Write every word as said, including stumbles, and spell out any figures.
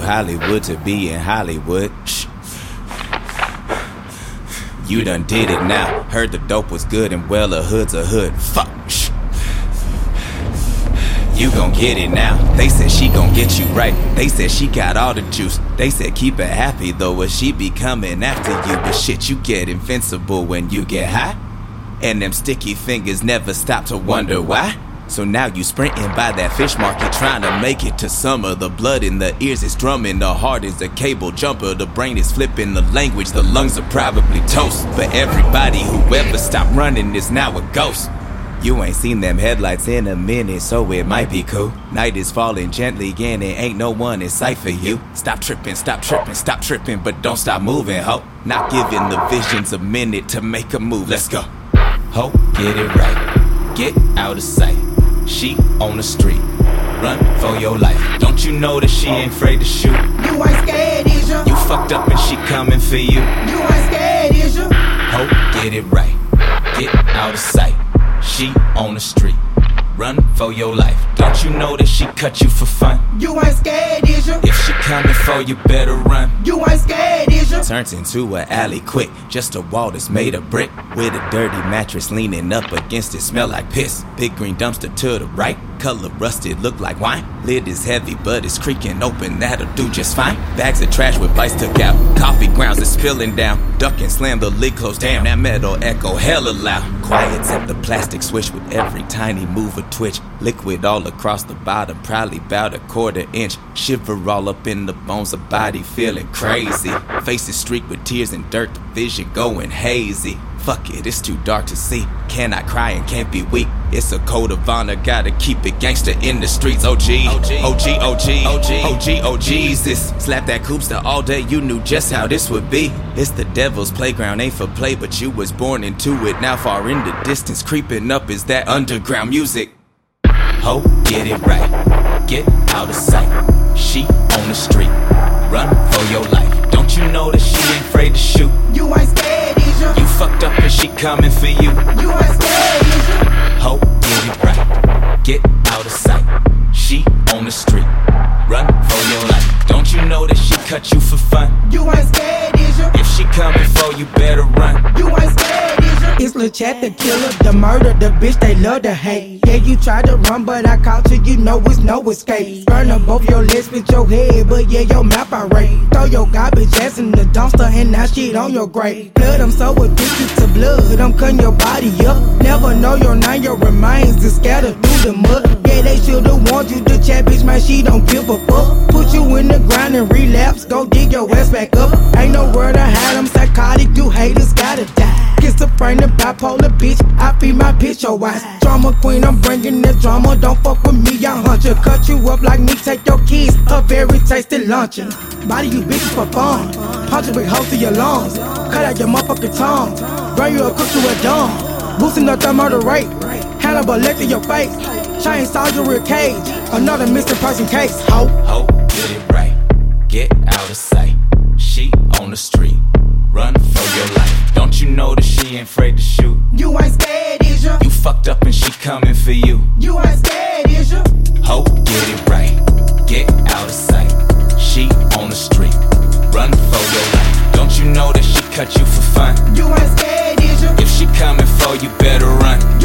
Hollywood to be in Hollywood. Shh. You done did it now. Heard the dope was good and well, a hood's a hood. Fuck. Shh. You gon' get it now. They said she gon' get you right. They said she got all the juice. They said keep her happy though, or she be coming after you. But shit, you get invincible when you get high. And them sticky fingers never stop to wonder why. So now you sprinting by that fish market, trying to make it to summer. The blood in the ears is drumming, the heart is a cable jumper. The brain is flipping the language, the lungs are probably toast. But everybody who ever stopped running is now a ghost. You ain't seen them headlights in a minute, so it might be cool. Night is falling gently and it ain't no one in sight for you. Stop tripping, stop tripping, stop tripping, but don't stop moving, ho. Not giving the visions a minute to make a move, let's go. Ho, get it right, get out of sight. She on the street, run for your life. Don't you know that she ain't afraid to shoot? You ain't scared, is ya? You fucked up and she coming for you. You ain't scared, is ya? Ho, get it right, get out of sight. She on the street, run for your life. Don't you know that she cut you for fun? You ain't scared, is ya? If she coming for you, better run. You ain't scared, is ya? Turns into an alley quick, just a wall that's made of brick. With a dirty mattress leaning up against it, smell like piss. Big green dumpster to the right, color rusted, look like wine. Lid is heavy, but it's creaking open, that'll do just fine. Bags of trash with bites took out, coffee grounds is spilling down. Duck and slam the lid closed down, that metal echo hella loud. Quiet tap the plastic switch with every tiny move or twitch. Liquid all across the bottom, probably about a quarter inch. Shiver all up in the bones, the body feeling crazy. Faces streaked with tears and dirt, the vision going hazy. Fuck it, it's too dark to see. Cannot cry and can't be weak. It's a code of honor, gotta keep it gangster in the streets. O G, O G, O G, O G, O G, O G, O Jesus. Slap that Coopster all day, you knew just how this would be. It's the devil's playground, ain't for play, but you was born into it. Now far in the distance, creeping up is that underground music. Ho, get it right, get out of sight. She on the street, run for your life. Don't you know that she ain't afraid to shoot? You ain't scared, is ya? You fucked up and she coming for you. You ain't scared, is ya? Ho, get it right, get out of sight. She on the street, run for your life. Don't you know that she cut you for fun? You ain't scared, is ya? If she coming for you, better run. You ain't scared, is ya? It's Lil Chat the killer, the murder, the bitch they love to hate. Yeah, you tried to run, but I caught you, you know it's no escape. Burn up both your legs with your head, but yeah, your mouth I rate. Throw your garbage ass in the dumpster and now shit on your grave. Blood, I'm so addicted to blood, I'm cutting your body up. Never know your name, your remains is scattered through the mud. Yeah, they should've warned you, the chat bitch, man, she don't give a fuck. Put you in the ground and relapse, go dig your ass back up. Ain't no word I had, I'm psychotic, you haters gotta die. Schizophrenic, bipolar bitch, I feed my bitch your ass. Drama queen, I'm bringing the drama, don't fuck with me, I hunt you. Cut you up like me, take your kids, a very tasty luncheon. Body you bitches for fun, punch it with hoes to your lungs. Cut out your motherfucking tongue, burn you up, cook you a dumb. Boosting up the murder rate, Hannibal Lecter your face. Chainsaw your real cage, another missing person case. Ho, ho, get it right, get out of sight. She on the street, run for your life. Don't you know that she ain't afraid to shoot? You ain't scared, is ya? You fucked up and she coming for you. You ain't scared, is ya? Ho, get it right, get out of sight. She on the street, run for your life. Don't you know that she cut you for fun? You ain't scared, is ya? If she coming for you, better run.